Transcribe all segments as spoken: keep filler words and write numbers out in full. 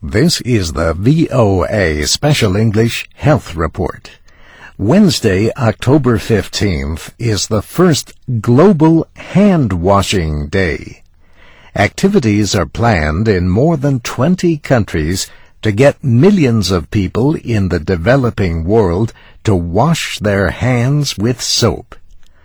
This is the V O A Special English Health Report. Wednesday, October fifteenth, is the first Global Hand Washing Day. Activities are planned in more than twenty countries to get millions of people in the developing world to wash their hands with soap.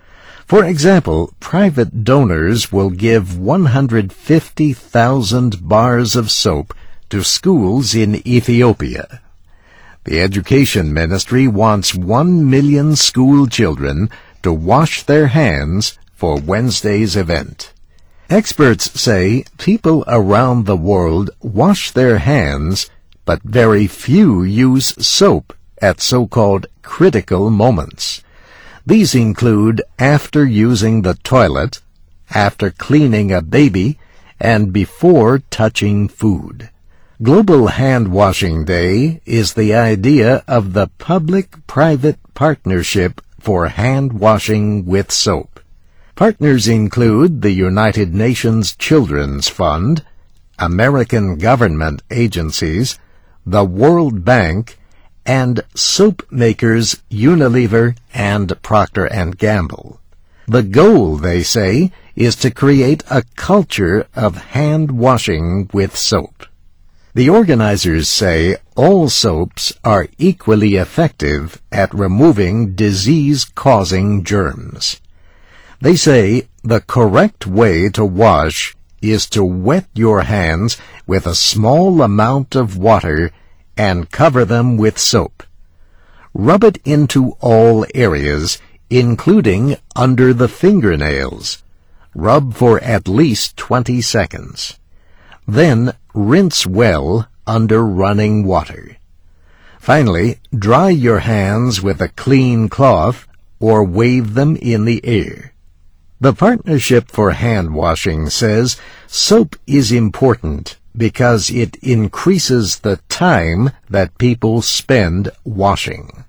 For example, private donors will give one hundred fifty thousand bars of soap to schools in Ethiopia. The Education Ministry wants one million school children to wash their hands for Wednesday's event. Experts say people around the world wash their hands, but very few use soap at so-called critical moments. These include after using the toilet, after cleaning a baby, and before touching food. Global Hand Washing Day is the idea of the Public-Private Partnership for Hand Washing with Soap. Partners include the United Nations Children's Fund, American government agencies, the World Bank, and soap makers Unilever and Procter and Gamble. The goal, they say, is to create a culture of hand washing with soap. The organizers say all soaps are equally effective at removing disease-causing germs. They say the correct way to wash is to wet your hands with a small amount of water and cover them with soap. Rub it into all areas, including under the fingernails. Rub for at least twenty seconds. Then rinse well under running water. Finally, dry your hands with a clean cloth or wave them in the air. The Partnership for Hand Washing says soap is important because it increases the time that people spend washing.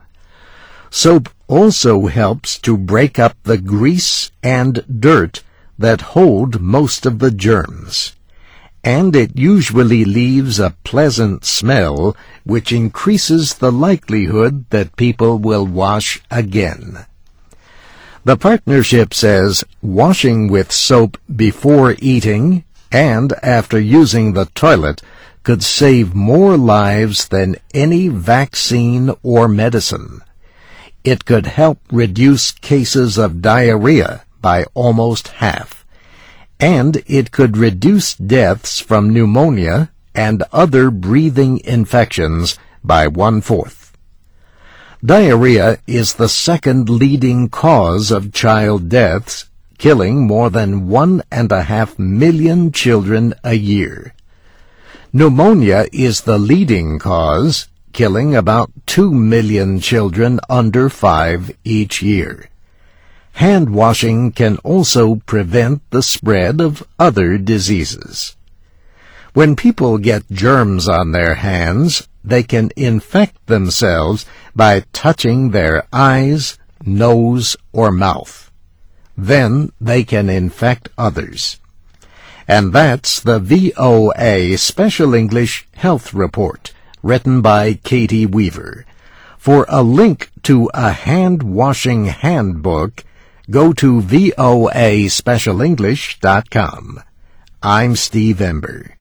Soap also helps to break up the grease and dirt that hold most of the germs. And it usually leaves a pleasant smell which increases the likelihood that people will wash again. The partnership says washing with soap before eating and after using the toilet could save more lives than any vaccine or medicine. It could help reduce cases of diarrhea by almost half. And it could reduce deaths from pneumonia and other breathing infections by one-fourth. Diarrhea is the second leading cause of child deaths, killing more than one and a half million children a year. Pneumonia is the leading cause, killing about two million children under five each year. Hand washing can also prevent the spread of other diseases. When people get germs on their hands, they can infect themselves by touching their eyes, nose, or mouth. Then they can infect others. And that's the V O A Special English Health Report, written by Katie Weaver. For a link to a hand-washing handbook, go to V O A special english dot com. I'm Steve Ember.